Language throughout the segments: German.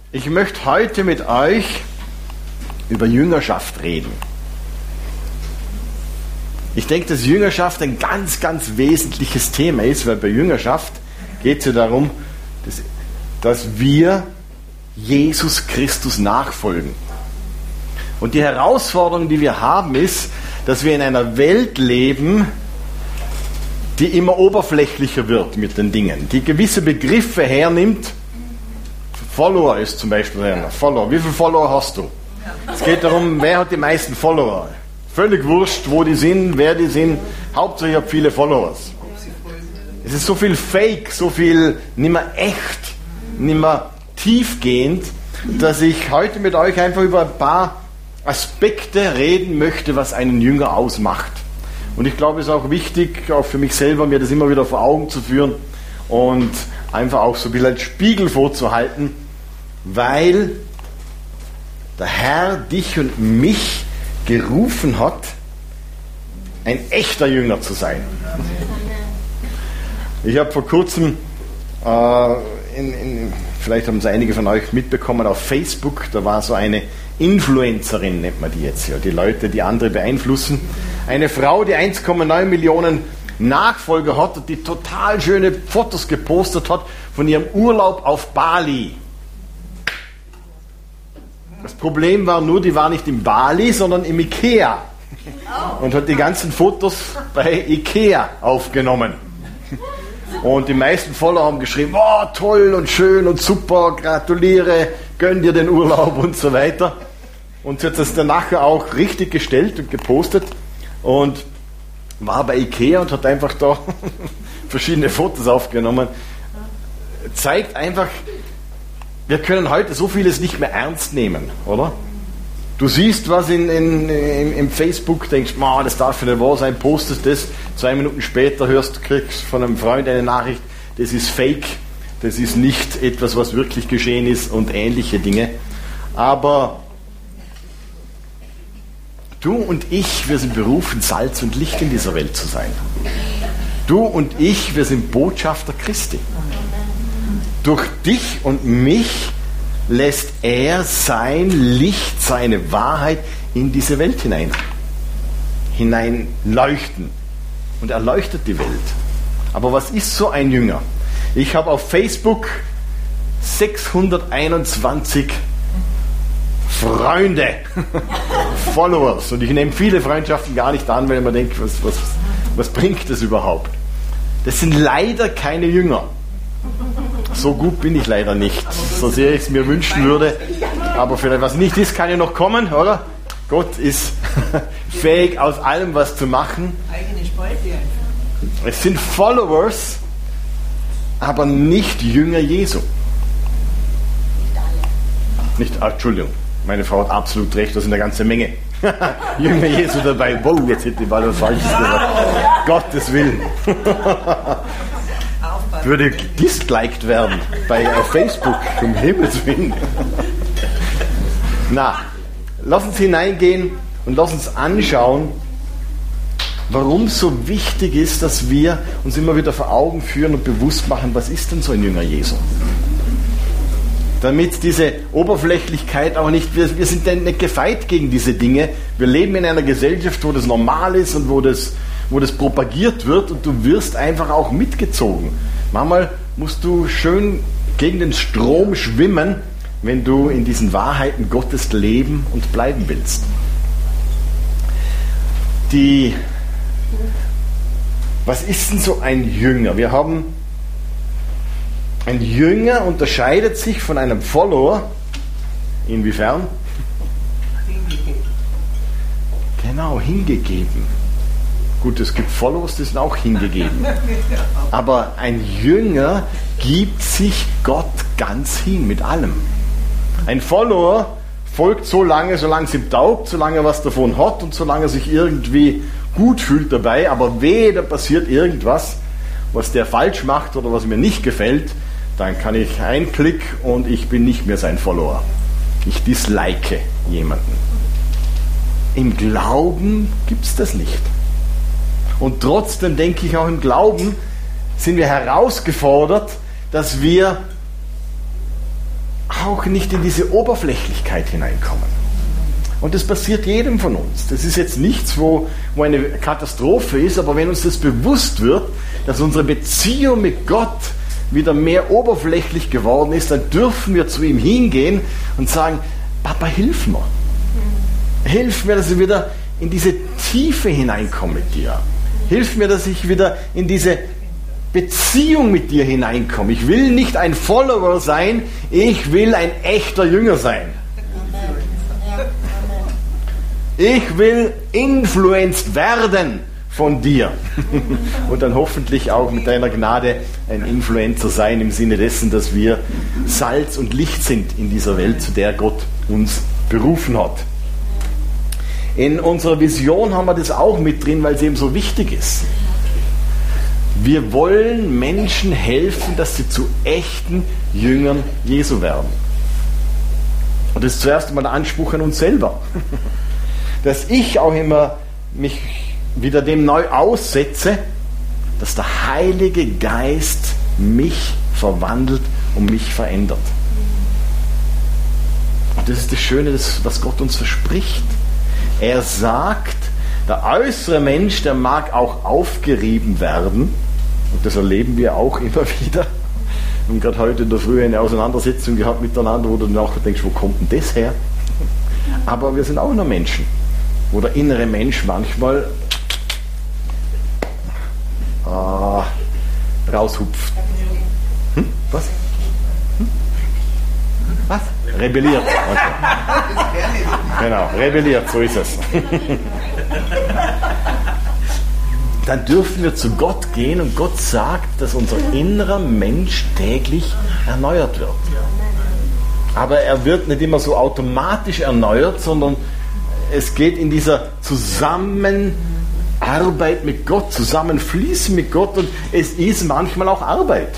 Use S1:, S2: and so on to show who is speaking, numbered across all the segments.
S1: Ich möchte heute mit euch über Jüngerschaft reden. Ich denke, dass Jüngerschaft ein ganz, ganz wesentliches Thema ist, weil bei Jüngerschaft geht es ja darum, dass wir Jesus Christus nachfolgen. Und die Herausforderung, die wir haben, ist, dass wir in einer Welt leben, die immer oberflächlicher wird mit den Dingen, die gewisse Begriffe hernimmt. Follower ist zum Beispiel einer. Follower. Wie viele Follower hast du? Es geht darum, wer hat die meisten Follower. Völlig wurscht, wo die sind, wer die sind. Hauptsache ich habe viele Followers. Es ist so viel Fake, so viel nicht mehr echt, nicht mehr tiefgehend, dass ich heute mit euch einfach über ein paar Aspekte reden möchte, was einen Jünger ausmacht. Und ich glaube, es ist auch wichtig, auch für mich selber, mir das immer wieder vor Augen zu führen und einfach auch so ein bisschen als Spiegel vorzuhalten, weil der Herr dich und mich gerufen hat, ein echter Jünger zu sein. Ich habe vor kurzem, vielleicht haben es einige von euch mitbekommen, auf Facebook, da war so eine Influencerin, nennt man die jetzt, ja, die Leute, die andere beeinflussen. Eine Frau, die 1,9 Millionen Nachfolger hat und die total schöne Fotos gepostet hat von ihrem Urlaub auf Bali. Das Problem war nur, die war nicht in Bali, sondern im Ikea. Und hat die ganzen Fotos bei Ikea aufgenommen. Und die meisten Follower haben geschrieben, oh, toll und schön und super, gratuliere, gönn dir den Urlaub und so weiter. Und sie hat das dann nachher auch richtig gestellt und gepostet und war bei Ikea und hat einfach da verschiedene Fotos aufgenommen. Zeigt einfach, wir können heute so vieles nicht mehr ernst nehmen, oder? Du siehst was im Facebook, denkst, das darf nicht wahr sein, postest das, 2 Minuten später kriegst von einem Freund eine Nachricht, das ist fake, das ist nicht etwas, was wirklich geschehen ist und ähnliche Dinge. Aber du und ich, wir sind berufen, Salz und Licht in dieser Welt zu sein. Du und ich, wir sind Botschafter Christi. Durch dich und mich lässt er sein Licht, seine Wahrheit in diese Welt hinein leuchten. Und er leuchtet die Welt. Aber was ist so ein Jünger? Ich habe auf Facebook 621 Freunde, Followers. Und ich nehme viele Freundschaften gar nicht an, weil ich mir denke, was bringt das überhaupt? Das sind leider keine Jünger. So gut bin ich leider nicht, so sehr ich es mir wünschen würde. Aber vielleicht was nicht ist, kann ja noch kommen, oder? Gott ist fähig, aus allem was zu machen. Es sind Followers, aber nicht Jünger Jesu. Entschuldigung, meine Frau hat absolut recht, da sind eine ganze Menge Jünger Jesu dabei. Wow, jetzt hätte ich mal was Falsches gesagt. Gottes Willen. Würde disliked werden auf Facebook, um Himmels Willen. Na, lass uns hineingehen und lass uns anschauen, warum es so wichtig ist, dass wir uns immer wieder vor Augen führen und bewusst machen, was ist denn so ein Jünger Jesu? Damit diese Oberflächlichkeit auch nicht, wir sind denn nicht gefeit gegen diese Dinge. Wir leben in einer Gesellschaft, wo das normal ist und wo das propagiert wird und du wirst einfach auch mitgezogen. Manchmal musst du schön gegen den Strom schwimmen, wenn du in diesen Wahrheiten Gottes leben und bleiben willst. Was ist denn so ein Jünger? Ein Jünger unterscheidet sich von einem Follower. Inwiefern? Hingegeben. Genau, hingegeben. Gut, es gibt Followers, die sind auch hingegeben. Aber ein Jünger gibt sich Gott ganz hin, mit allem. Ein Follower folgt solange es ihm taugt, solange er was davon hat und solange er sich irgendwie gut fühlt dabei. Aber wehe, da passiert irgendwas, was der falsch macht oder was mir nicht gefällt, dann kann ich einen Klick und ich bin nicht mehr sein Follower. Ich dislike jemanden. Im Glauben gibt es das nicht. Und trotzdem denke ich, auch im Glauben sind wir herausgefordert, dass wir auch nicht in diese Oberflächlichkeit hineinkommen. Und das passiert jedem von uns. Das ist jetzt nichts, wo eine Katastrophe ist, aber wenn uns das bewusst wird, dass unsere Beziehung mit Gott wieder mehr oberflächlich geworden ist, dann dürfen wir zu ihm hingehen und sagen, Papa, hilf mir. Hilf mir, dass ich wieder in diese Tiefe hineinkomme mit dir. Hilf mir, dass ich wieder in diese Beziehung mit dir hineinkomme. Ich will nicht ein Follower sein, ich will ein echter Jünger sein. Ich will influenced werden von dir. Und dann hoffentlich auch mit deiner Gnade ein Influencer sein im Sinne dessen, dass wir Salz und Licht sind in dieser Welt, zu der Gott uns berufen hat. In unserer Vision haben wir das auch mit drin, weil es eben so wichtig ist. Wir wollen Menschen helfen, dass sie zu echten Jüngern Jesu werden. Und das ist zuerst einmal der Anspruch an uns selber. Dass ich auch immer mich wieder dem neu aussetze, dass der Heilige Geist mich verwandelt und mich verändert. Und das ist das Schöne, was Gott uns verspricht. Er sagt, der äußere Mensch, der mag auch aufgerieben werden. Und das erleben wir auch immer wieder. Wir haben gerade heute in der Früh eine Auseinandersetzung gehabt miteinander, wo du nachher denkst, wo kommt denn das her? Aber wir sind auch nur Menschen, wo der innere Mensch manchmal raushupft. Was? Was? Rebelliert. Okay. Genau, rebelliert, so ist es. Dann dürfen wir zu Gott gehen und Gott sagt, dass unser innerer Mensch täglich erneuert wird. Aber er wird nicht immer so automatisch erneuert, sondern es geht in dieser Zusammenarbeit mit Gott, Zusammenfließen mit Gott, und es ist manchmal auch Arbeit.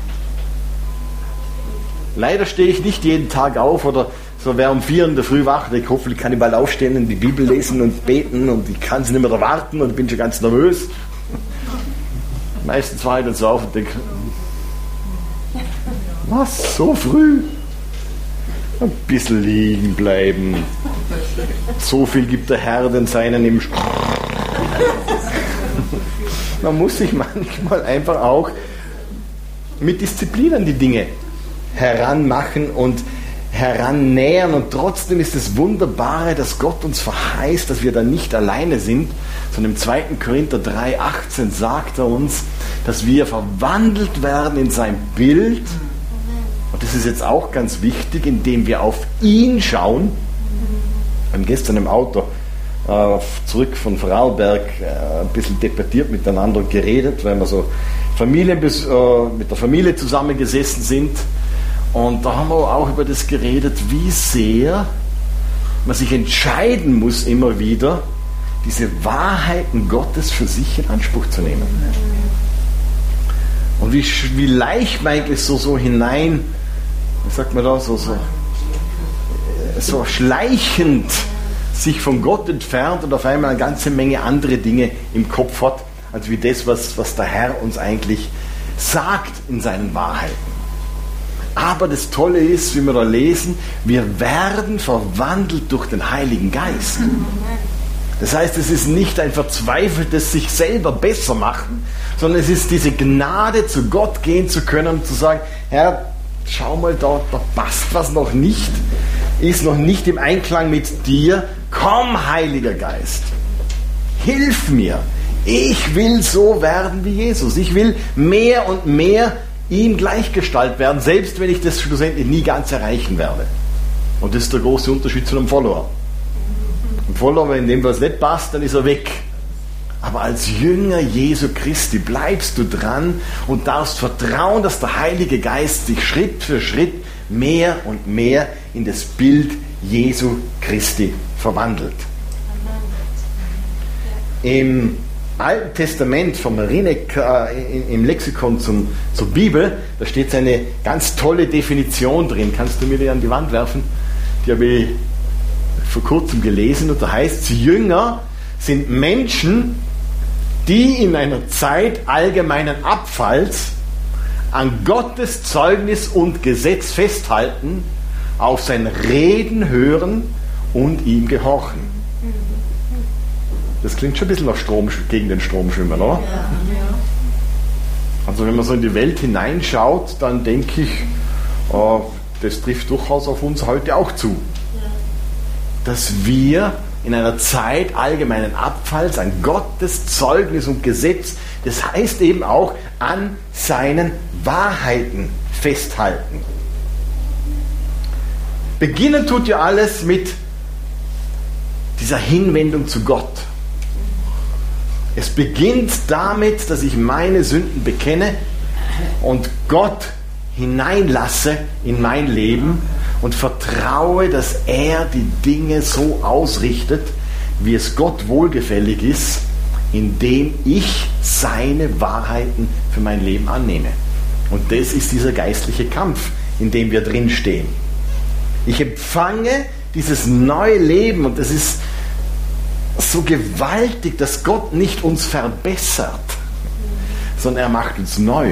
S1: Leider stehe ich nicht jeden Tag auf oder so, wer um 4 in der Früh wach, ich hoffe, ich kann ich bald aufstehen und die Bibel lesen und beten und ich kann es nicht mehr erwarten und bin schon ganz nervös. Meistens war ich dann so auf und denke, was, so früh? Ein bisschen liegen bleiben. So viel gibt der Herr den Seinen im Man muss sich manchmal einfach auch mit Disziplin an die Dinge heranmachen und herannähern, und trotzdem ist das Wunderbare, dass Gott uns verheißt, dass wir da nicht alleine sind, sondern im 2. Korinther 3,18 sagt er uns, dass wir verwandelt werden in sein Bild, und das ist jetzt auch ganz wichtig, indem wir auf ihn schauen. Wir haben gestern im Auto zurück von Vorarlberg ein bisschen debattiert miteinander und geredet, weil wir so mit der Familie zusammengesessen sind. Und da haben wir auch über das geredet, wie sehr man sich entscheiden muss, immer wieder diese Wahrheiten Gottes für sich in Anspruch zu nehmen. Und wie leicht man eigentlich so hinein, wie sagt man da, so schleichend sich von Gott entfernt und auf einmal eine ganze Menge andere Dinge im Kopf hat, als wie das, was der Herr uns eigentlich sagt in seinen Wahrheiten. Aber das Tolle ist, wie wir da lesen, wir werden verwandelt durch den Heiligen Geist. Das heißt, es ist nicht ein verzweifeltes sich selber besser machen, sondern es ist diese Gnade, zu Gott gehen zu können und zu sagen, Herr, schau mal, da passt was noch nicht, ist noch nicht im Einklang mit dir. Komm, Heiliger Geist, hilf mir. Ich will so werden wie Jesus. Ich will mehr und mehr ihm gleichgestaltet werden, selbst wenn ich das schlussendlich nie ganz erreichen werde. Und das ist der große Unterschied zu einem Follower. Ein Follower, wenn dem was nicht passt, dann ist er weg. Aber als Jünger Jesu Christi bleibst du dran und darfst vertrauen, dass der Heilige Geist dich Schritt für Schritt mehr und mehr in das Bild Jesu Christi verwandelt. Im Alten Testament von Marinek im Lexikon zur Bibel, da steht eine ganz tolle Definition drin. Kannst du mir die an die Wand werfen? Die habe ich vor kurzem gelesen, und da heißt es, Jünger sind Menschen, die in einer Zeit allgemeinen Abfalls an Gottes Zeugnis und Gesetz festhalten auf sein Reden hören und ihm gehorchen. Das klingt schon ein bisschen nach gegen den Strom schwimmen, oder? Ja. Also wenn man so in die Welt hineinschaut, dann denke ich, das trifft durchaus auf uns heute auch zu. Dass wir in einer Zeit allgemeinen Abfalls an Gottes Zeugnis und Gesetz, das heißt eben auch an seinen Wahrheiten festhalten. Beginnen tut ja alles mit dieser Hinwendung zu Gott. Es beginnt damit, dass ich meine Sünden bekenne und Gott hineinlasse in mein Leben und vertraue, dass er die Dinge so ausrichtet, wie es Gott wohlgefällig ist, indem ich seine Wahrheiten für mein Leben annehme. Und das ist dieser geistliche Kampf, in dem wir drinstehen. Ich empfange dieses neue Leben und das ist so gewaltig, dass Gott nicht uns verbessert, sondern er macht uns neu.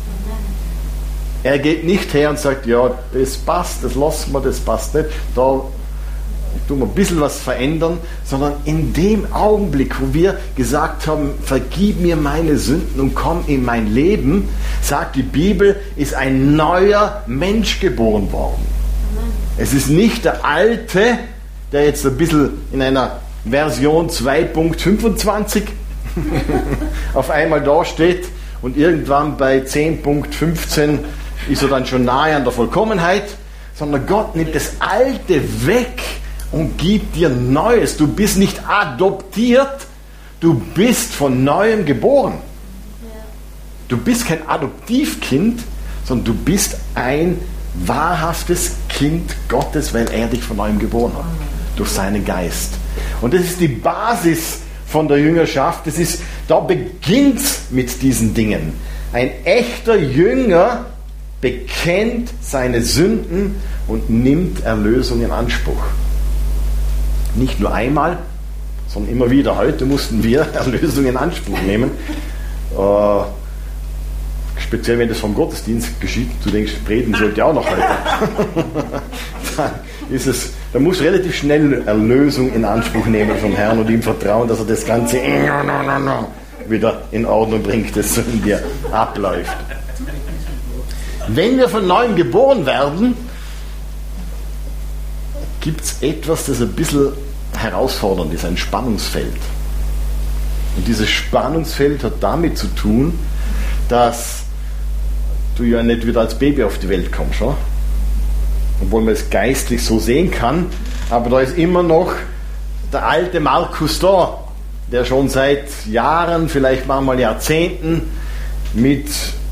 S1: Er geht nicht her und sagt, ja, das passt, das lassen wir, das passt nicht, da tun wir ein bisschen was verändern, sondern in dem Augenblick, wo wir gesagt haben, vergib mir meine Sünden und komm in mein Leben, sagt die Bibel, ist ein neuer Mensch geboren worden. Es ist nicht der Alte, der jetzt ein bisschen in einer Version 2.25 auf einmal da steht und irgendwann bei 10.15 ist er dann schon nahe an der Vollkommenheit, sondern Gott nimmt das Alte weg und gibt dir Neues. Du bist nicht adoptiert, du bist von Neuem geboren. Du bist kein Adoptivkind, sondern du bist ein wahrhaftes Kind Gottes, weil er dich von Neuem geboren hat, durch seinen Geist. Und das ist die Basis von der Jüngerschaft. Da beginnt es mit diesen Dingen. Ein echter Jünger bekennt seine Sünden und nimmt Erlösung in Anspruch. Nicht nur einmal, sondern immer wieder. Heute mussten wir Erlösung in Anspruch nehmen. Speziell wenn das vom Gottesdienst geschieht, du denkst, Predigen sollte auch noch heute. Da musst du relativ schnell Erlösung in Anspruch nehmen vom Herrn und ihm vertrauen, dass er das Ganze wieder in Ordnung bringt, das so in dir abläuft. Wenn wir von Neuem geboren werden, gibt es etwas, das ein bisschen herausfordernd ist, ein Spannungsfeld. Und dieses Spannungsfeld hat damit zu tun, dass du ja nicht wieder als Baby auf die Welt kommst, oder? Obwohl man es geistlich so sehen kann, aber da ist immer noch der alte Markus da, der schon seit Jahren, vielleicht manchmal Jahrzehnten mit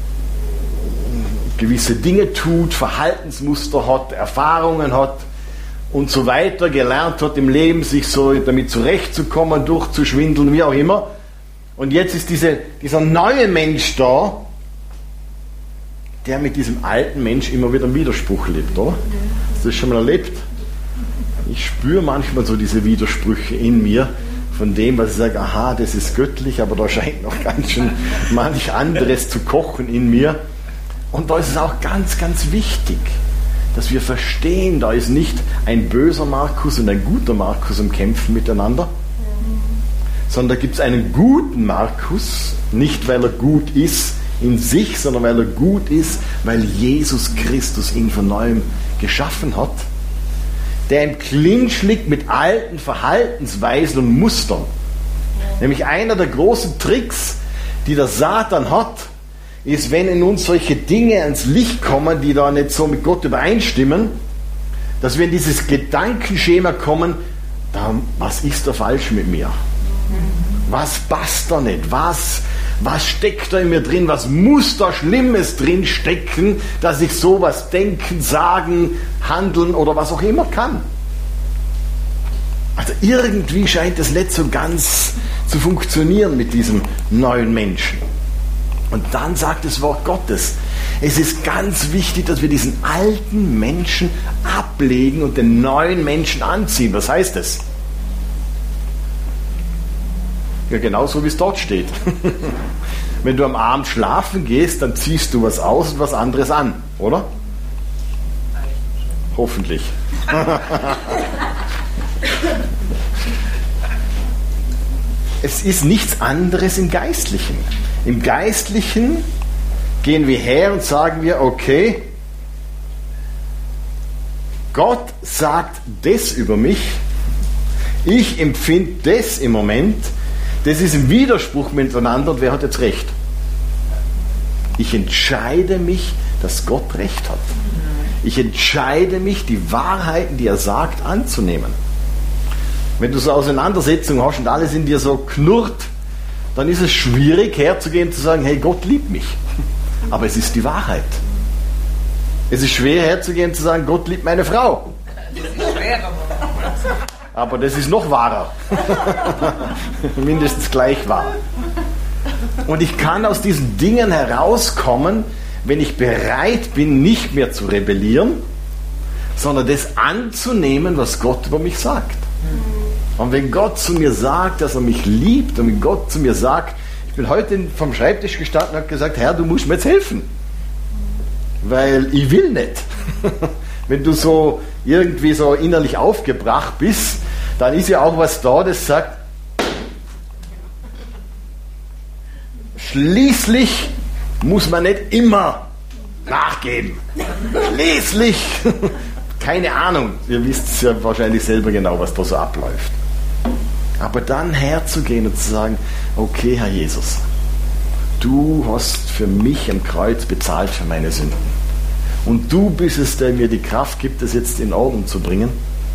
S1: gewisse Dinge tut, Verhaltensmuster hat, Erfahrungen hat und so weiter, gelernt hat im Leben, sich so damit zurechtzukommen, durchzuschwindeln, wie auch immer. Und jetzt ist dieser neue Mensch da, der mit diesem alten Mensch immer wieder im Widerspruch lebt, oder? Hast du das schon mal erlebt? Ich spüre manchmal so diese Widersprüche in mir, von dem, was ich sage, aha, das ist göttlich, aber da scheint noch ganz schön manch anderes zu kochen in mir. Und da ist es auch ganz, ganz wichtig, dass wir verstehen, da ist nicht ein böser Markus und ein guter Markus im Kämpfen miteinander, sondern da gibt es einen guten Markus, nicht weil er gut ist in sich, sondern weil er gut ist, weil Jesus Christus ihn von Neuem geschaffen hat, der im Clinch liegt mit alten Verhaltensweisen und Mustern. Nämlich einer der großen Tricks, die der Satan hat, ist, wenn in uns solche Dinge ans Licht kommen, die da nicht so mit Gott übereinstimmen, dass wir in dieses Gedankenschema kommen, was ist da falsch mit mir? Was passt da nicht? Was steckt da in mir drin? Was muss da Schlimmes drin stecken, dass ich sowas denken, sagen, handeln oder was auch immer kann? Also irgendwie scheint es nicht so ganz zu funktionieren mit diesem neuen Menschen. Und dann sagt das Wort Gottes, es ist ganz wichtig, dass wir diesen alten Menschen ablegen und den neuen Menschen anziehen. Was heißt das? Ja, genauso wie es dort steht. Wenn du am Abend schlafen gehst, dann ziehst du was aus und was anderes an, oder? Hoffentlich. Es ist nichts anderes im Geistlichen. Im Geistlichen gehen wir her und sagen wir, okay, Gott sagt das über mich, ich empfinde das im Moment, das ist im Widerspruch miteinander und wer hat jetzt recht? Ich entscheide mich, dass Gott recht hat. Ich entscheide mich, die Wahrheiten, die er sagt, anzunehmen. Wenn du so Auseinandersetzungen hast und alles in dir so knurrt, dann ist es schwierig herzugehen und zu sagen, hey, Gott liebt mich. Aber es ist die Wahrheit. Es ist schwer herzugehen und zu sagen, Gott liebt meine Frau. Aber das ist noch wahrer. Mindestens gleich wahr. Und ich kann aus diesen Dingen herauskommen, wenn ich bereit bin, nicht mehr zu rebellieren, sondern das anzunehmen, was Gott über mich sagt. Und wenn Gott zu mir sagt, dass er mich liebt, und wenn Gott zu mir sagt, ich bin heute vom Schreibtisch gestanden und habe gesagt, Herr, du musst mir jetzt helfen. Weil ich will nicht. Wenn du so irgendwie so innerlich aufgebracht bist, dann ist ja auch was da, das sagt, schließlich muss man nicht immer nachgeben. Schließlich, keine Ahnung, ihr wisst ja wahrscheinlich selber genau, was da so abläuft. Aber dann herzugehen und zu sagen, okay, Herr Jesus, du hast für mich am Kreuz bezahlt für meine Sünden. Und du bist es, der mir die Kraft gibt, das jetzt in Ordnung zu bringen.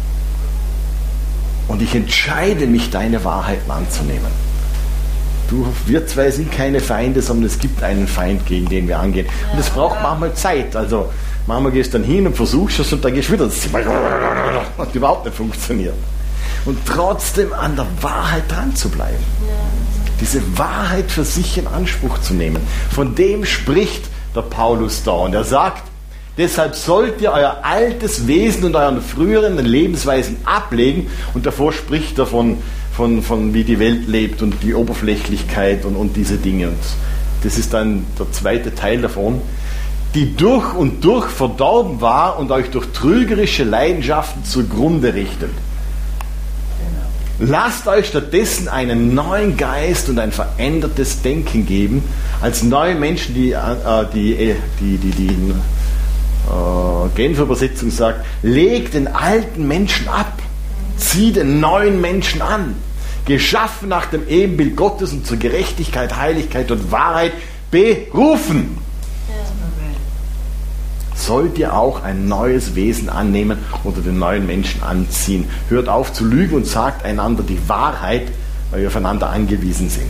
S1: Und ich entscheide mich, deine Wahrheiten anzunehmen. Wir zwei sind keine Feinde, sondern es gibt einen Feind, gegen den wir angehen. Und es braucht manchmal Zeit. Also manchmal gehst du dann hin und versuchst es und dann gehst du wieder. Das hat überhaupt nicht funktioniert. Und trotzdem an der Wahrheit dran zu bleiben. Diese Wahrheit für sich in Anspruch zu nehmen. Von dem spricht der Paulus da. Und er sagt, deshalb sollt ihr euer altes Wesen und euren früheren Lebensweisen ablegen. Und davor spricht er von wie die Welt lebt und die Oberflächlichkeit und diese Dinge. Und das ist dann der zweite Teil davon. Die durch und durch verdorben war und euch durch trügerische Leidenschaften zugrunde richtet. Lasst euch stattdessen einen neuen Geist und ein verändertes Denken geben, als neue Menschen, die Genfer Übersetzung sagt, legt den alten Menschen ab, zieh den neuen Menschen an, geschaffen nach dem Ebenbild Gottes und zur Gerechtigkeit, Heiligkeit und Wahrheit berufen. Sollt ihr auch ein neues Wesen annehmen oder den neuen Menschen anziehen. Hört auf zu lügen und sagt einander die Wahrheit, weil wir aufeinander angewiesen sind.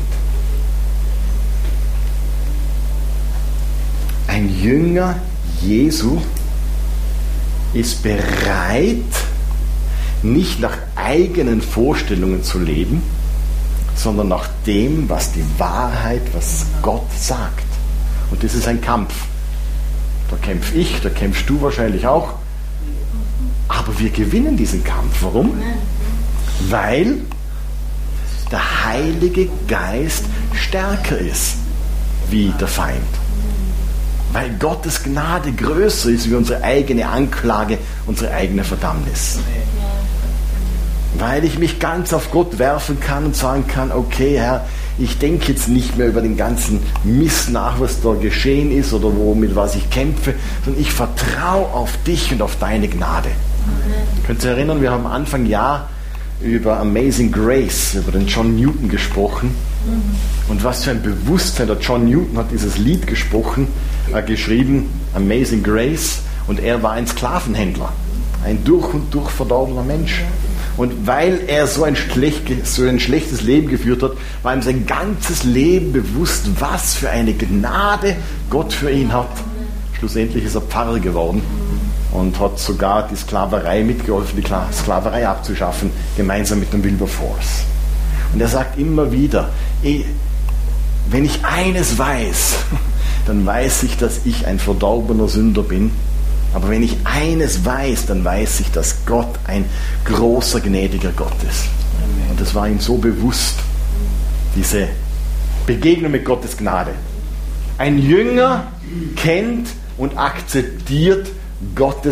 S1: Ein Jünger Jesu ist bereit, nicht nach eigenen Vorstellungen zu leben, sondern nach dem, was die Wahrheit, was Gott sagt. Und das ist ein Kampf. Da kämpfe ich, da kämpfst du wahrscheinlich auch. Aber wir gewinnen diesen Kampf. Warum? Weil der Heilige Geist stärker ist wie der Feind. Weil Gottes Gnade größer ist wie unsere eigene Anklage, unsere eigene Verdammnis. Weil ich mich ganz auf Gott werfen kann und sagen kann, okay Herr, ich denke jetzt nicht mehr über den ganzen Mist nach, was da geschehen ist oder mit was ich kämpfe, sondern ich vertraue auf dich und auf deine Gnade. Könnt ihr euch erinnern, wir haben Anfang Jahr über Amazing Grace, über den John Newton gesprochen. Und was für ein Bewusstsein, der John Newton hat dieses Lied geschrieben, Amazing Grace, und er war ein Sklavenhändler, ein durch und durch verdorbener Mensch. Und weil er so ein schlechtes Leben geführt hat, war ihm sein ganzes Leben bewusst, was für eine Gnade Gott für ihn hat. Schlussendlich ist er Pfarrer geworden und hat sogar die Sklaverei mitgeholfen, die Sklaverei abzuschaffen, gemeinsam mit dem Wilberforce. Und er sagt immer wieder, wenn ich eines weiß, dann weiß ich, dass ich ein verdorbener Sünder bin. Aber wenn ich eines weiß, dann weiß ich, dass Gott ein großer, gnädiger Gott ist. Und das war ihm so bewusst, diese Begegnung mit Gottes Gnade. Ein Jünger kennt und akzeptiert Gottes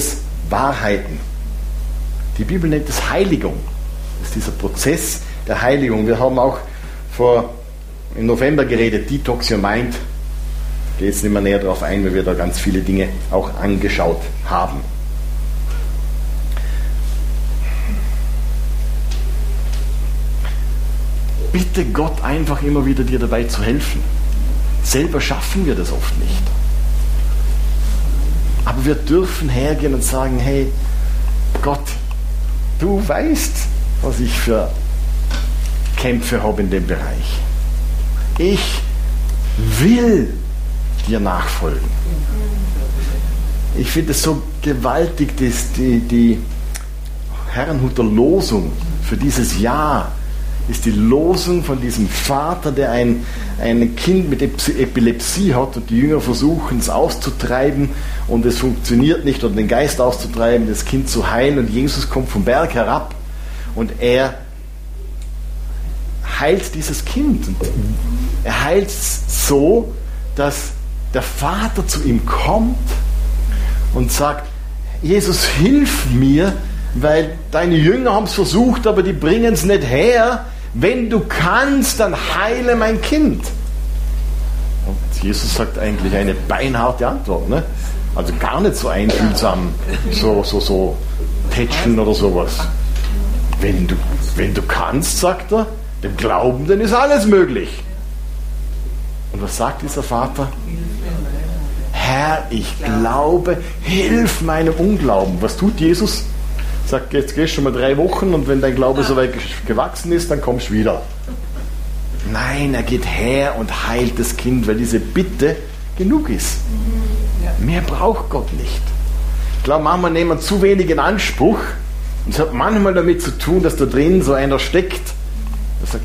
S1: Wahrheiten. Die Bibel nennt es Heiligung. Das ist dieser Prozess der Heiligung. Wir haben auch im November geredet, Detox Your Mind. Ich gehe jetzt nicht mehr näher darauf ein, weil wir da ganz viele Dinge auch angeschaut haben. Bitte Gott einfach immer wieder dir dabei zu helfen. Selber schaffen wir das oft nicht. Aber wir dürfen hergehen und sagen, hey, Gott, du weißt, was ich für Kämpfe habe in dem Bereich. Ich will dir nachfolgen. Ich finde es so gewaltig, dass die Herrnhuter Losung für dieses Jahr ist die Losung von diesem Vater, der ein Kind mit Epilepsie hat und die Jünger versuchen es auszutreiben und es funktioniert nicht, oder den Geist auszutreiben, das Kind zu heilen, und Jesus kommt vom Berg herab und er heilt dieses Kind. Und er heilt es so, dass der Vater zu ihm kommt und sagt, Jesus, hilf mir, weil deine Jünger haben es versucht, aber die bringen es nicht her. Wenn du kannst, dann heile mein Kind. Und Jesus sagt eigentlich eine beinharte Antwort, ne? Also gar nicht so einfühlsam, so tätscheln oder sowas. Wenn du kannst, sagt er, dem Glaubenden ist alles möglich. Und was sagt dieser Vater? Herr, ich glaube, hilf meinem Unglauben. Was tut Jesus? Sagt, jetzt gehst du schon mal 3 Wochen und wenn dein Glaube so weit gewachsen ist, dann kommst du wieder. Nein, er geht her und heilt das Kind, weil diese Bitte genug ist. Mehr braucht Gott nicht. Ich glaube, manchmal nehmen wir zu wenig in Anspruch, und es hat manchmal damit zu tun, dass da drin so einer steckt, der sagt,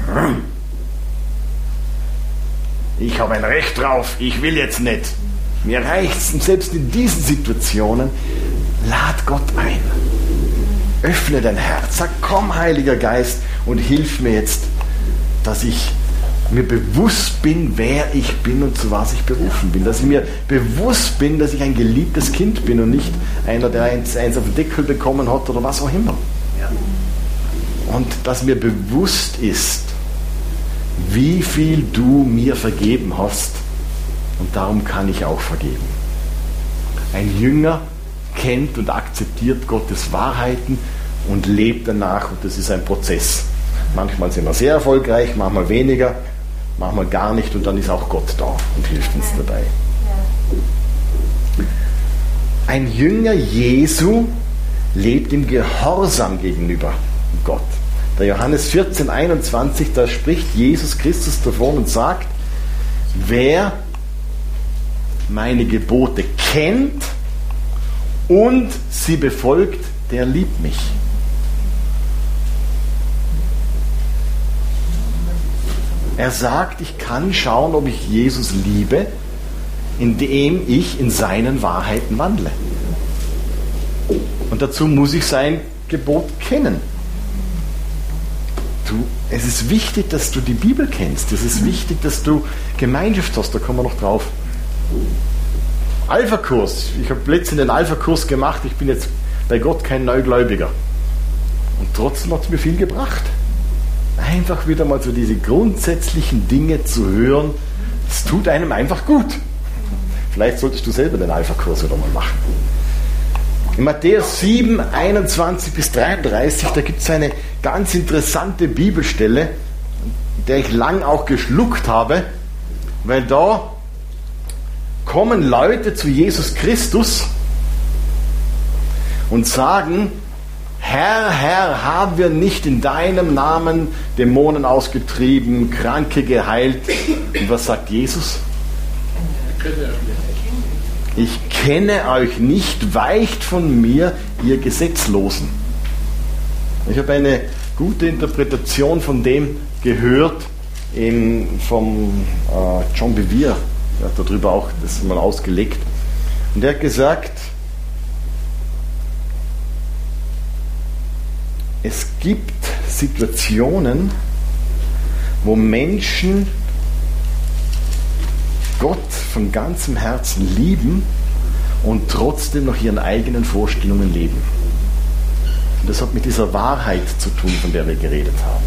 S1: ich habe ein Recht drauf, ich will jetzt nicht. Mir reicht's. Und selbst in diesen Situationen, lad Gott ein. Öffne dein Herz. Sag, komm, Heiliger Geist, und hilf mir jetzt, dass ich mir bewusst bin, wer ich bin und zu was ich berufen bin. Dass ich mir bewusst bin, dass ich ein geliebtes Kind bin und nicht einer, der eins auf den Deckel bekommen hat oder was auch immer. Und dass mir bewusst ist, wie viel du mir vergeben hast, und darum kann ich auch vergeben. Ein Jünger kennt und akzeptiert Gottes Wahrheiten und lebt danach, und das ist ein Prozess. Manchmal sind wir sehr erfolgreich, manchmal weniger, manchmal gar nicht, und dann ist auch Gott da und hilft uns dabei. Ein Jünger Jesu lebt im Gehorsam gegenüber Gott. Der Johannes 14,21, da spricht Jesus Christus davon und sagt, wer meine Gebote kennt und sie befolgt, der liebt mich. Er sagt, ich kann schauen, ob ich Jesus liebe, indem ich in seinen Wahrheiten wandle. Und dazu muss ich sein Gebot kennen. Es ist wichtig, dass du die Bibel kennst. Es ist wichtig, dass du Gemeinschaft hast. Da kommen wir noch drauf. Alpha-Kurs. Ich habe letztens den Alpha-Kurs gemacht. Ich bin jetzt bei Gott kein Neugläubiger. Und trotzdem hat es mir viel gebracht. Einfach wieder mal so diese grundsätzlichen Dinge zu hören. Es tut einem einfach gut. Vielleicht solltest du selber den Alpha-Kurs wieder mal machen. In Matthäus 7, 21 bis 33, da gibt es eine ganz interessante Bibelstelle, in der ich lang auch geschluckt habe, weil da kommen Leute zu Jesus Christus und sagen, Herr, Herr, haben wir nicht in deinem Namen Dämonen ausgetrieben, Kranke geheilt? Und was sagt Jesus? Ich kenne euch nicht, weicht von mir, ihr Gesetzlosen. Ich habe eine gute Interpretation von dem gehört vom John Bevere. Er hat darüber auch das mal ausgelegt. Und er hat gesagt, es gibt Situationen, wo Menschen Gott von ganzem Herzen lieben und trotzdem noch ihren eigenen Vorstellungen leben. Und das hat mit dieser Wahrheit zu tun, von der wir geredet haben.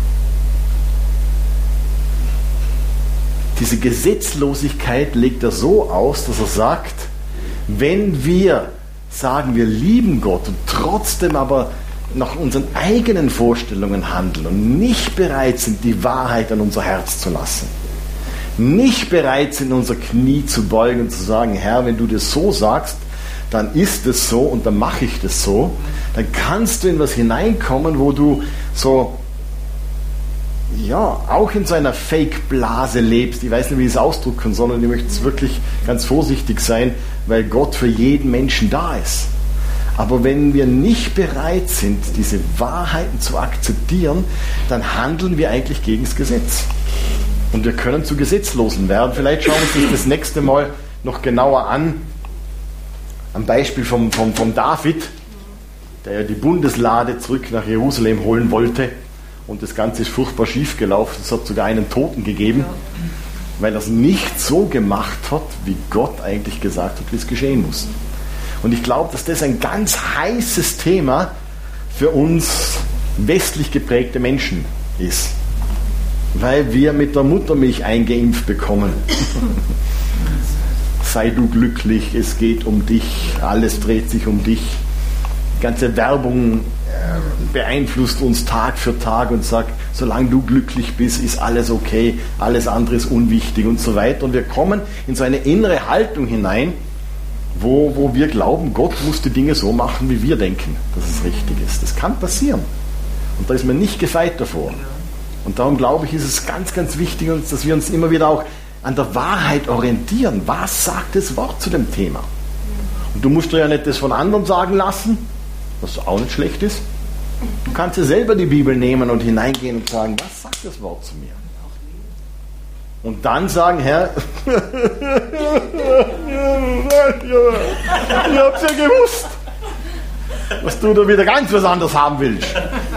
S1: Diese Gesetzlosigkeit legt er so aus, dass er sagt, wenn wir sagen, wir lieben Gott und trotzdem aber nach unseren eigenen Vorstellungen handeln und nicht bereit sind, die Wahrheit an unser Herz zu lassen, nicht bereit sind, unser Knie zu beugen und zu sagen, Herr, wenn du das so sagst, dann ist es so und dann mache ich das so, dann kannst du in was hineinkommen, wo du so, ja, auch in so einer Fake-Blase lebst. Ich weiß nicht, wie ich es ausdrücken soll, sondern ich möchte es wirklich ganz vorsichtig sein, weil Gott für jeden Menschen da ist. Aber wenn wir nicht bereit sind, diese Wahrheiten zu akzeptieren, dann handeln wir eigentlich gegen das Gesetz. Und wir können zu Gesetzlosen werden. Vielleicht schauen wir uns das nächste Mal noch genauer an. Am Beispiel vom David, der ja die Bundeslade zurück nach Jerusalem holen wollte. Und das Ganze ist furchtbar schief gelaufen. Es hat sogar einen Toten gegeben, weil er es nicht so gemacht hat, wie Gott eigentlich gesagt hat, wie es geschehen muss. Und ich glaube, dass das ein ganz heißes Thema für uns westlich geprägte Menschen ist. Weil wir mit der Muttermilch eingeimpft bekommen. Sei du glücklich, es geht um dich, alles dreht sich um dich. Die ganze Werbung beeinflusst uns Tag für Tag und sagt, solange du glücklich bist, ist alles okay, alles andere ist unwichtig und so weiter. Und wir kommen in so eine innere Haltung hinein, wo wir glauben, Gott muss die Dinge so machen, wie wir denken, dass es richtig ist. Das kann passieren. Und da ist man nicht gefeit davor. Und darum glaube ich, ist es ganz, ganz wichtig, dass wir uns immer wieder auch an der Wahrheit orientieren. Was sagt das Wort zu dem Thema? Und du musst dir ja nicht das von anderen sagen lassen, was auch nicht schlecht ist. Du kannst dir selber die Bibel nehmen und hineingehen und sagen, was sagt das Wort zu mir? Und dann sagen, Herr, ich hab's ja gewusst, dass du da wieder ganz was anderes haben willst.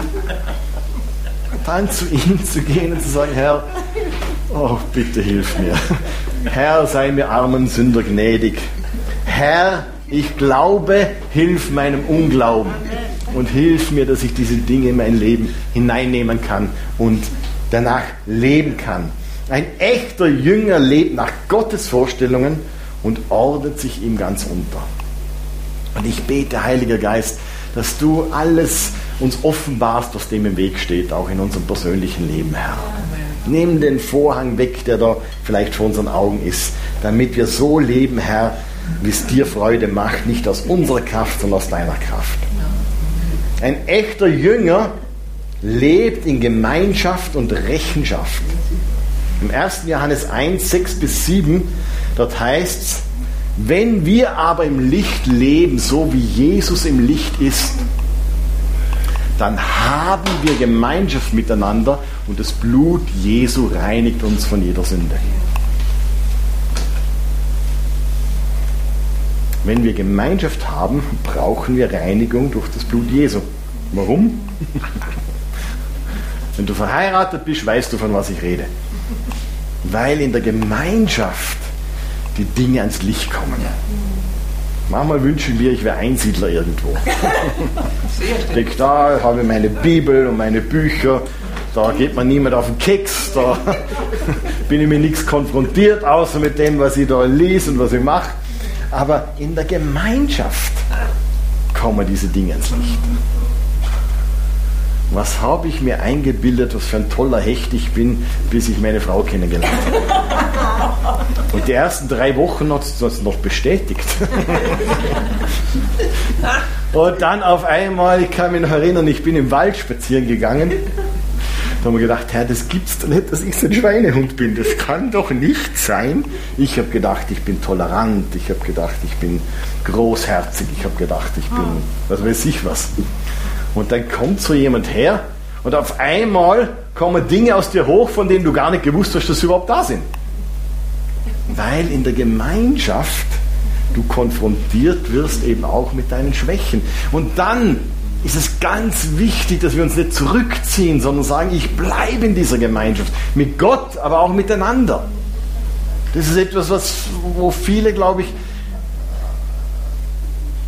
S1: Und dann zu ihm zu gehen und zu sagen, Herr, oh, bitte hilf mir. Herr, sei mir armen Sünder gnädig. Herr, ich glaube, hilf meinem Unglauben. Und hilf mir, dass ich diese Dinge in mein Leben hineinnehmen kann und danach leben kann. Ein echter Jünger lebt nach Gottes Vorstellungen und ordnet sich ihm ganz unter. Und ich bete, Heiliger Geist, dass du alles uns offenbarst, was dem im Weg steht, auch in unserem persönlichen Leben, Herr. Nimm den Vorhang weg, der da vielleicht vor unseren Augen ist, damit wir so leben, Herr, wie es dir Freude macht, nicht aus unserer Kraft, sondern aus deiner Kraft. Ein echter Jünger lebt in Gemeinschaft und Rechenschaft. Im 1. Johannes 1, 6-7, dort heißt es, wenn wir aber im Licht leben, so wie Jesus im Licht ist, dann haben wir Gemeinschaft miteinander und das Blut Jesu reinigt uns von jeder Sünde. Wenn wir Gemeinschaft haben, brauchen wir Reinigung durch das Blut Jesu. Warum? Wenn du verheiratet bist, weißt du, von was ich rede. Weil in der Gemeinschaft die Dinge ans Licht kommen. Manchmal wünschen wir, ich wäre Einsiedler irgendwo. Ich denke, da habe ich meine Bibel und meine Bücher, da geht man niemand auf den Keks, da bin ich mit nichts konfrontiert, außer mit dem, was ich da lese und was ich mache. Aber in der Gemeinschaft kommen diese Dinge ans Licht. Was habe ich mir eingebildet, was für ein toller Hecht ich bin, bis ich meine Frau kennengelernt habe. Und die ersten 3 Wochen hat es das noch bestätigt. Und dann auf einmal, ich kann mich noch erinnern, ich bin im Wald spazieren gegangen. Da haben wir gedacht, Herr, das gibt's doch nicht, dass ich so ein Schweinehund bin. Das kann doch nicht sein. Ich habe gedacht, ich bin tolerant. Ich habe gedacht, ich bin großherzig. Ich habe gedacht, ich bin, was weiß ich was. Und dann kommt so jemand her und auf einmal kommen Dinge aus dir hoch, von denen du gar nicht gewusst hast, dass sie überhaupt da sind. Weil in der Gemeinschaft du konfrontiert wirst eben auch mit deinen Schwächen. Und dann ist es ganz wichtig, dass wir uns nicht zurückziehen, sondern sagen, ich bleibe in dieser Gemeinschaft. Mit Gott, aber auch miteinander. Das ist etwas, wo viele, glaube ich,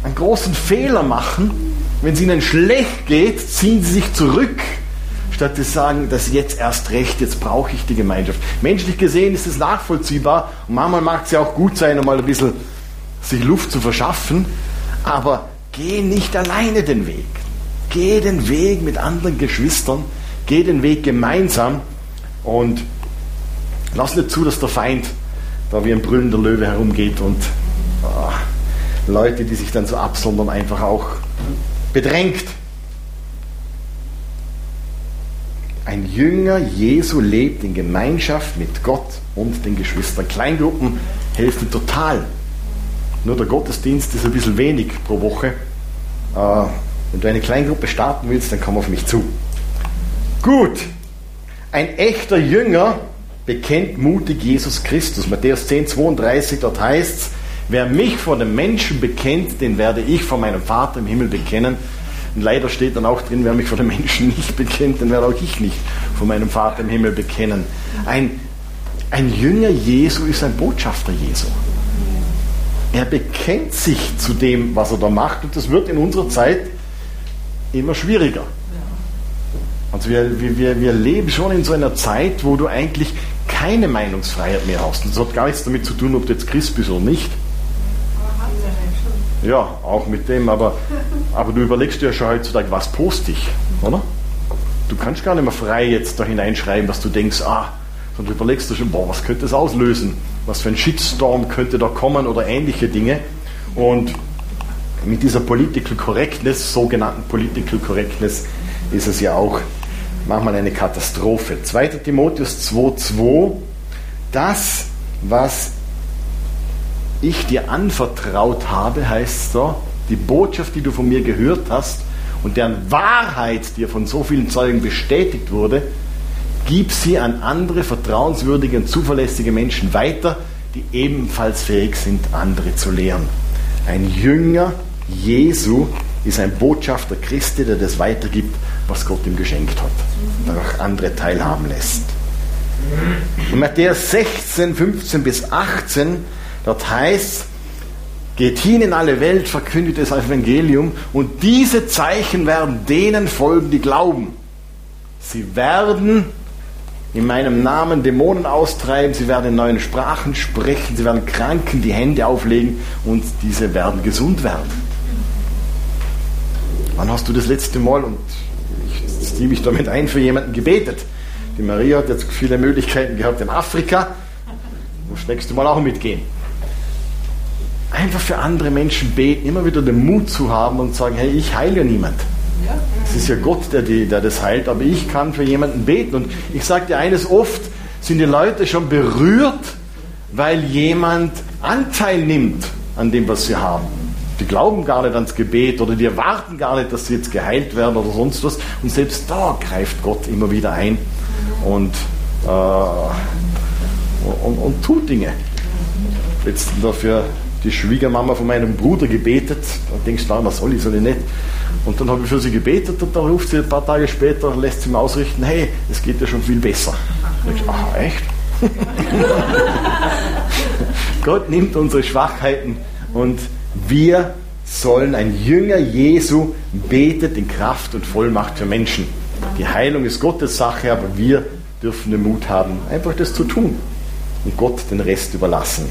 S1: einen großen Fehler machen. Wenn es ihnen schlecht geht, ziehen sie sich zurück, statt zu sagen, dass jetzt erst recht, jetzt brauche ich die Gemeinschaft. Menschlich gesehen ist es nachvollziehbar und manchmal mag es ja auch gut sein, um mal ein bisschen sich Luft zu verschaffen, aber geh nicht alleine den Weg. Geh den Weg mit anderen Geschwistern, geh den Weg gemeinsam und lass nicht zu, dass der Feind da wie ein brüllender Löwe herumgeht und Leute, die sich dann so absondern, einfach auch bedrängt. Ein Jünger Jesu lebt in Gemeinschaft mit Gott und den Geschwistern. Kleingruppen helfen total. Nur der Gottesdienst ist ein bisschen wenig pro Woche. Wenn du eine Kleingruppe starten willst, dann komm auf mich zu. Gut. Ein echter Jünger bekennt mutig Jesus Christus. Matthäus 10,32, dort heißt es, wer mich vor den Menschen bekennt, den werde ich vor meinem Vater im Himmel bekennen. Und leider steht dann auch drin, wer mich vor den Menschen nicht bekennt, den werde auch ich nicht vor meinem Vater im Himmel bekennen. Ein Jünger Jesu ist ein Botschafter Jesu. Er bekennt sich zu dem, was er da macht, und das wird in unserer Zeit immer schwieriger. Also wir leben schon in so einer Zeit, wo du eigentlich keine Meinungsfreiheit mehr hast. Und das hat gar nichts damit zu tun, ob du jetzt Christ bist oder nicht. Ja, auch mit dem, aber du überlegst dir ja schon heutzutage, was poste ich, oder? Du kannst gar nicht mehr frei jetzt da hineinschreiben, was du denkst, sondern du überlegst dir schon, was könnte das auslösen? Was für ein Shitstorm könnte da kommen oder ähnliche Dinge. Und mit dieser Political Correctness, sogenannten Political Correctness, ist es ja auch manchmal eine Katastrophe. 2. Timotheus 2,2, das, was ich dir anvertraut habe, heißt es da, die Botschaft, die du von mir gehört hast und deren Wahrheit dir von so vielen Zeugen bestätigt wurde, gib sie an andere vertrauenswürdige und zuverlässige Menschen weiter, die ebenfalls fähig sind, andere zu lehren. Ein Jünger Jesu ist ein Botschafter Christi, der das weitergibt, was Gott ihm geschenkt hat, der auch andere teilhaben lässt. In Matthäus 16, 15 bis 18, dort heißt, geht hin in alle Welt, verkündet das Evangelium und diese Zeichen werden denen folgen, die glauben. Sie werden in meinem Namen Dämonen austreiben, sie werden in neuen Sprachen sprechen, sie werden Kranken die Hände auflegen und diese werden gesund werden. Wann hast du das letzte Mal, und ich ziehe mich damit ein, für jemanden gebetet? Die Maria hat jetzt viele Möglichkeiten gehabt in Afrika. Muss nächstes Mal auch mitgehen. Einfach für andere Menschen beten, immer wieder den Mut zu haben und sagen, hey, ich heile ja niemand. Es ist ja Gott, der das heilt, aber ich kann für jemanden beten. Und ich sage dir eines, oft sind die Leute schon berührt, weil jemand Anteil nimmt an dem, was sie haben. Die glauben gar nicht ans Gebet oder die erwarten gar nicht, dass sie jetzt geheilt werden oder sonst was. Und selbst da greift Gott immer wieder ein und tut Dinge. Letztens dafür die Schwiegermama von meinem Bruder gebetet. Da denkst du, was soll ich nicht? Und dann habe ich für sie gebetet und dann ruft sie ein paar Tage später, lässt sie mir ausrichten, hey, es geht ja schon viel besser. Da denkst du, echt? Gott nimmt unsere Schwachheiten und wir sollen, ein Jünger Jesu betet in Kraft und Vollmacht für Menschen. Die Heilung ist Gottes Sache, aber wir dürfen den Mut haben, einfach das zu tun und Gott den Rest überlassen.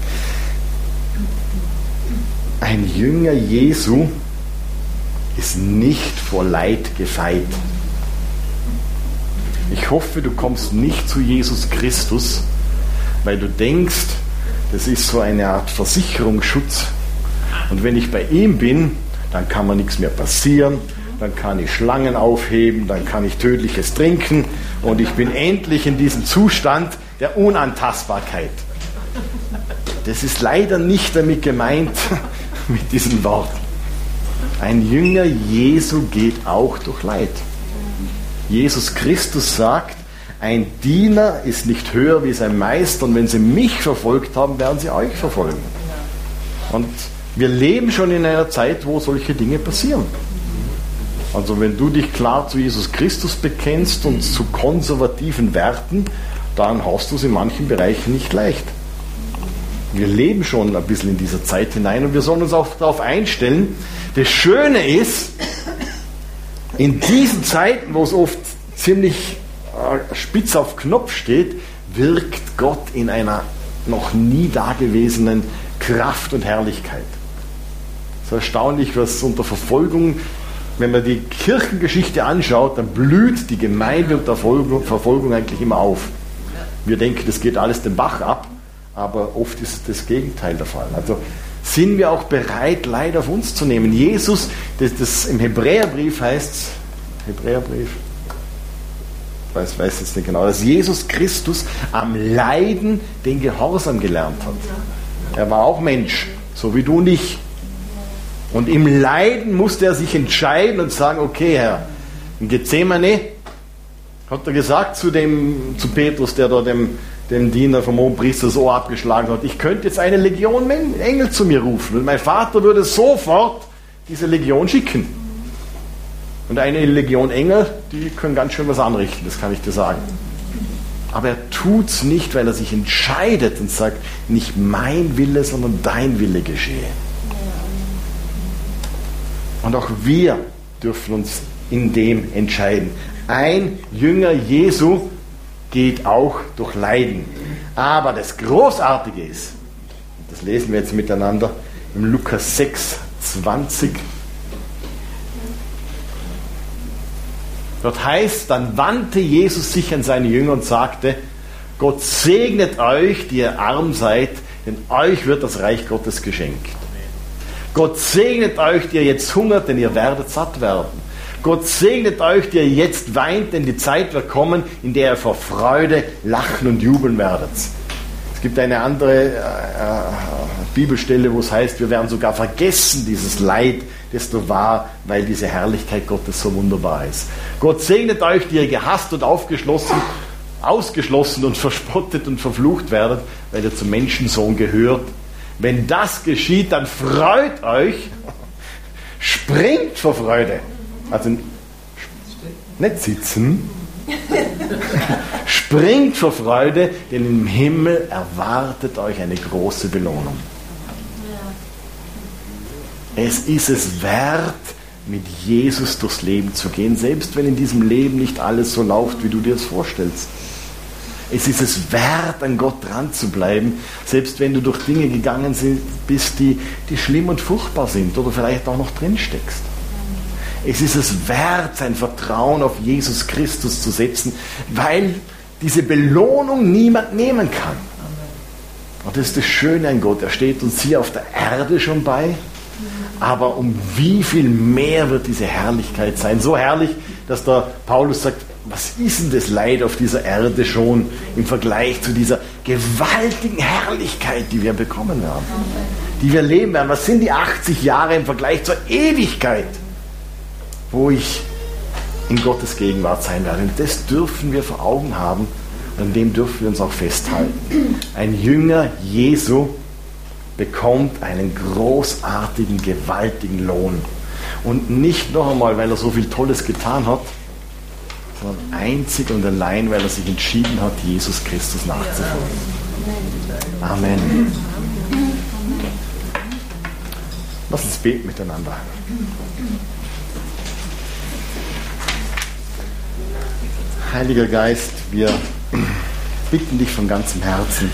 S1: Ein Jünger Jesu ist nicht vor Leid gefeit. Ich hoffe, du kommst nicht zu Jesus Christus, weil du denkst, das ist so eine Art Versicherungsschutz. Und wenn ich bei ihm bin, dann kann mir nichts mehr passieren, dann kann ich Schlangen aufheben, dann kann ich Tödliches trinken und ich bin endlich in diesem Zustand der Unantastbarkeit. Das ist leider nicht damit gemeint, mit diesen Worten. Ein Jünger Jesu geht auch durch Leid. Jesus Christus sagt, ein Diener ist nicht höher wie sein Meister und wenn sie mich verfolgt haben, werden sie euch verfolgen. Und wir leben schon in einer Zeit, wo solche Dinge passieren. Also wenn du dich klar zu Jesus Christus bekennst und zu konservativen Werten, dann hast du es in manchen Bereichen nicht leicht. Wir leben schon ein bisschen in dieser Zeit hinein und wir sollen uns auch darauf einstellen. Das Schöne ist, in diesen Zeiten, wo es oft ziemlich spitz auf Knopf steht, wirkt Gott in einer noch nie dagewesenen Kraft und Herrlichkeit. Es ist erstaunlich, was unter Verfolgung, wenn man die Kirchengeschichte anschaut, dann blüht die Gemeinde unter Verfolgung eigentlich immer auf. Wir denken, das geht alles den Bach ab, aber oft ist das Gegenteil der Fall. Also sind wir auch bereit, Leid auf uns zu nehmen. Jesus, das im Hebräerbrief heißt, Hebräerbrief, ich weiß jetzt nicht genau, dass Jesus Christus am Leiden den Gehorsam gelernt hat. Er war auch Mensch, so wie du und ich. Und im Leiden musste er sich entscheiden und sagen, okay Herr, in Gethsemane hat er gesagt zu Petrus, der da dem Diener vom Hohenpriester das Ohr abgeschlagen hat, ich könnte jetzt eine Legion Engel zu mir rufen und mein Vater würde sofort diese Legion schicken. Und eine Legion Engel, die können ganz schön was anrichten, das kann ich dir sagen. Aber er tut es nicht, weil er sich entscheidet und sagt, nicht mein Wille, sondern dein Wille geschehe. Und auch wir dürfen uns in dem entscheiden. Ein Jünger Jesu geht auch durch Leiden. Aber das Großartige ist, das lesen wir jetzt miteinander, im Lukas 6, 20. Dort heißt, dann wandte Jesus sich an seine Jünger und sagte, Gott segnet euch, die ihr arm seid, denn euch wird das Reich Gottes geschenkt. Gott segnet euch, die ihr jetzt hungert, denn ihr werdet satt werden. Gott segnet euch, die ihr jetzt weint, denn die Zeit wird kommen, in der ihr vor Freude lachen und jubeln werdet. Es gibt eine andere Bibelstelle, wo es heißt, wir werden sogar vergessen, dieses Leid, das da war, weil diese Herrlichkeit Gottes so wunderbar ist. Gott segnet euch, die ihr gehasst und ausgeschlossen und verspottet und verflucht werdet, weil ihr zum Menschensohn gehört. Wenn das geschieht, dann freut euch, springt vor Freude. Also nicht sitzen, springt vor Freude, denn im Himmel erwartet euch eine große Belohnung. Es ist es wert, mit Jesus durchs Leben zu gehen, selbst wenn in diesem Leben nicht alles so läuft, wie du dir es vorstellst. Es ist es wert, an Gott dran zu bleiben, selbst wenn du durch Dinge gegangen bist, die schlimm und furchtbar sind oder vielleicht auch noch drin steckst. Es ist es wert, sein Vertrauen auf Jesus Christus zu setzen, weil diese Belohnung niemand nehmen kann. Und das ist das Schöne an Gott. Er steht uns hier auf der Erde schon bei, aber um wie viel mehr wird diese Herrlichkeit sein? So herrlich, dass der Paulus sagt, was ist denn das Leid auf dieser Erde schon im Vergleich zu dieser gewaltigen Herrlichkeit, die wir bekommen werden, die wir leben werden? Was sind die 80 Jahre im Vergleich zur Ewigkeit, wo ich in Gottes Gegenwart sein werde? Und das dürfen wir vor Augen haben und an dem dürfen wir uns auch festhalten. Ein Jünger Jesu bekommt einen großartigen, gewaltigen Lohn. Und nicht noch einmal, weil er so viel Tolles getan hat, sondern einzig und allein, weil er sich entschieden hat, Jesus Christus nachzufolgen. Amen. Lass uns beten miteinander. Heiliger Geist, wir bitten dich von ganzem Herzen,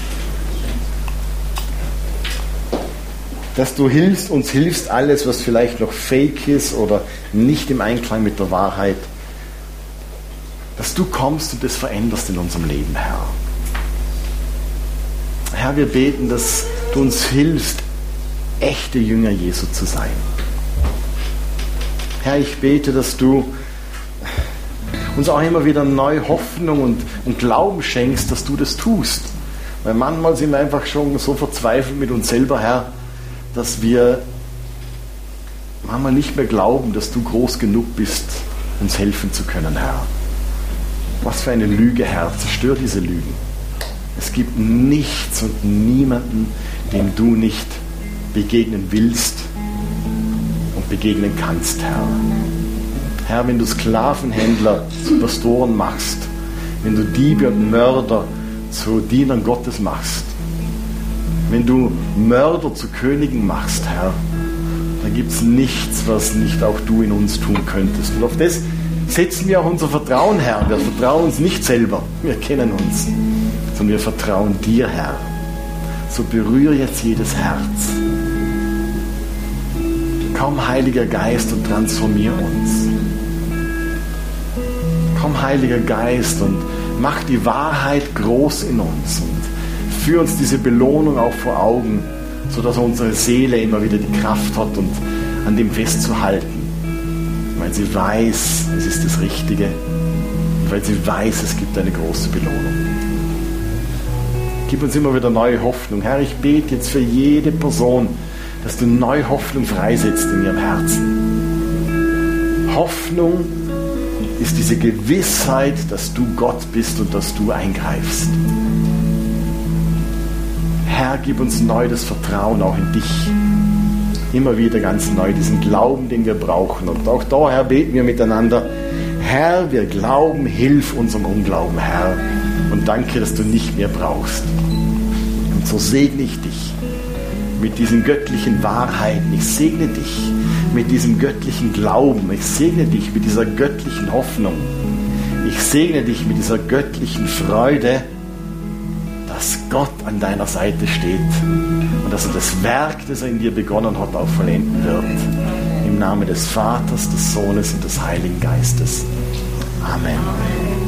S1: dass du uns hilfst, alles, was vielleicht noch fake ist oder nicht im Einklang mit der Wahrheit, dass du kommst und das veränderst in unserem Leben, Herr. Herr, wir beten, dass du uns hilfst, echte Jünger Jesu zu sein. Herr, ich bete, dass du uns auch immer wieder neue Hoffnung und Glauben schenkst, dass du das tust. Weil manchmal sind wir einfach schon so verzweifelt mit uns selber, Herr, dass wir manchmal nicht mehr glauben, dass du groß genug bist, uns helfen zu können, Herr. Was für eine Lüge, Herr, zerstör diese Lügen. Es gibt nichts und niemanden, dem du nicht begegnen willst und begegnen kannst, Herr. Herr, wenn du Sklavenhändler zu Pastoren machst, wenn du Diebe und Mörder zu Dienern Gottes machst, Wenn du Mörder zu Königen machst, Herr, dann gibt es nichts, was nicht auch du in uns tun könntest. Und auf das setzen wir auch unser Vertrauen, Herr. Wir vertrauen uns nicht selber, wir kennen uns, sondern wir vertrauen dir, Herr. So berühre jetzt jedes Herz. Komm, Heiliger Geist, und transformier uns. Komm, Heiliger Geist, und mach die Wahrheit groß in uns und führ uns diese Belohnung auch vor Augen, sodass unsere Seele immer wieder die Kraft hat, und an dem festzuhalten, weil sie weiß, es ist das Richtige, und weil sie weiß, es gibt eine große Belohnung. Gib uns immer wieder neue Hoffnung. Herr, ich bete jetzt für jede Person, dass du neue Hoffnung freisetzt in ihrem Herzen. Hoffnung ist diese Gewissheit, dass du Gott bist und dass du eingreifst. Herr, gib uns neu das Vertrauen auch in dich. Immer wieder ganz neu, diesen Glauben, den wir brauchen. Und auch da, Herr, beten wir miteinander. Herr, wir glauben, hilf unserem Unglauben, Herr. Und danke, dass du nicht mehr brauchst. Und so segne ich dich mit diesen göttlichen Wahrheiten. Ich segne dich mit diesem göttlichen Glauben. Ich segne dich mit dieser göttlichen Hoffnung. Ich segne dich mit dieser göttlichen Freude, dass Gott an deiner Seite steht und dass er das Werk, das er in dir begonnen hat, auch vollenden wird. Im Namen des Vaters, des Sohnes und des Heiligen Geistes. Amen.